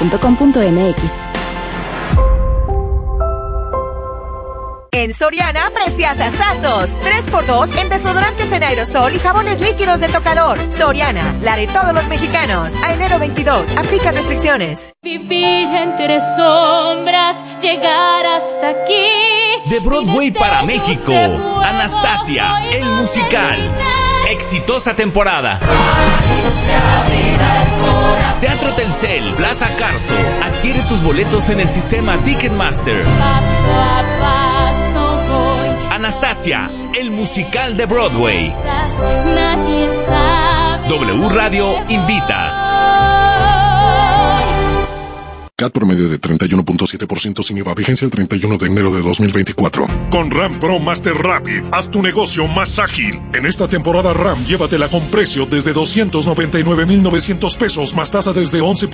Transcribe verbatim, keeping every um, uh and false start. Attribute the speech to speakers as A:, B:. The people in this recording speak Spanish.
A: punto com punto m x.
B: En Soriana, preciasazazos. tres por dos en desodorantes en aerosol y jabones líquidos de tocador. Soriana, la de todos los mexicanos. A enero veintidós, aplica restricciones.
C: Vivir entre sombras, llegar hasta aquí.
D: De Broadway para México, Anastasia, el musical. Exitosa temporada. Teatro Telcel, Plaza Carso. Adquiere tus boletos en el sistema Ticketmaster.
C: Paso a paso voy.
D: Anastasia, el musical de Broadway.
C: Nadie sabe.
D: W Radio invita.
E: C A T promedio de treinta y uno punto siete por ciento sin I V A. Vigencia el treinta y uno de enero de dos mil veinticuatro. Con RAM Pro Master Rapid, haz tu negocio más ágil. En esta temporada RAM, llévatela con precio desde doscientos noventa y nueve mil novecientos pesos más tasa desde once